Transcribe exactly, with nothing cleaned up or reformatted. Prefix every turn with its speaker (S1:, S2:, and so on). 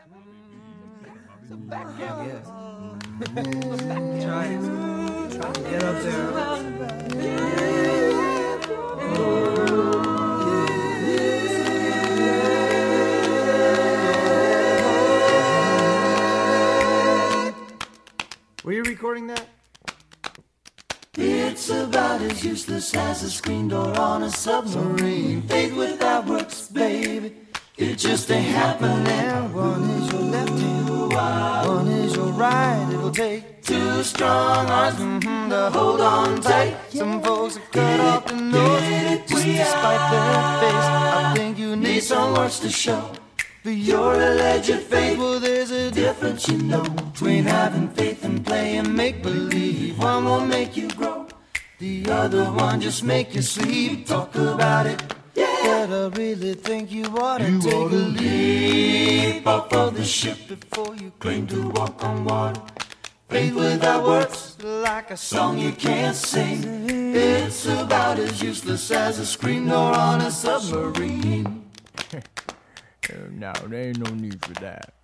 S1: Yes. Try it. Try to get up there. Were you recording that?
S2: It's about as useless as a screen door on a submarine. Faith without works, baby, it just ain't happening.
S1: One is your left hand, one is your right. It'll take
S2: Two strong arms
S1: mm-hmm,
S2: to hold on tight.
S1: Some folks have cut off the nose just to spite their face. I think you need
S2: Need some works to show for your alleged faith.
S1: Well, there's a
S2: Difference, you know, between having faith and playing make-believe. One will make you grow, the other one just make you sleep. Talk about it, yeah.
S1: But I really think you ought to
S2: You
S1: take
S2: ought
S1: a
S2: to
S1: leap
S2: leap off of the ship
S1: before you
S2: claim to walk on water. Faith without works,
S1: like a
S2: song you can't sing. It's about as useless as a screen door on a submarine.
S1: No, there ain't no need for that.